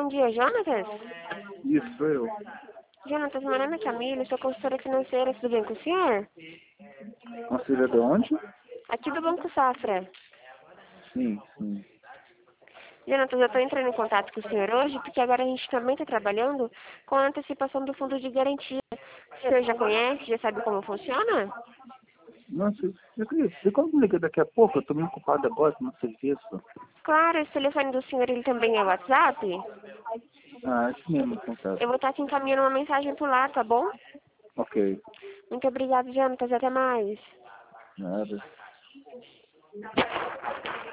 Bom dia, Jonatas. Isso, sou eu. Jonatas, meu nome é Camila, sou consultora financeira, tudo bem com o senhor? Conselho de onde? Aqui do Banco Safra. Sim, sim. Jonatas, eu estou entrando em contato com o senhor hoje, porque agora a gente também está trabalhando com a antecipação do fundo de garantia. O senhor já conhece, já sabe como funciona? Nossa, eu queria. Você como me liga daqui a pouco? Eu tô meio ocupado agora no serviço. Claro, esse telefone do senhor ele também é WhatsApp. Ah, esse mesmo contato. Eu vou estar te encaminhando uma mensagem por lá, tá bom? Ok. Muito obrigada, Jonatas, até mais. Nada.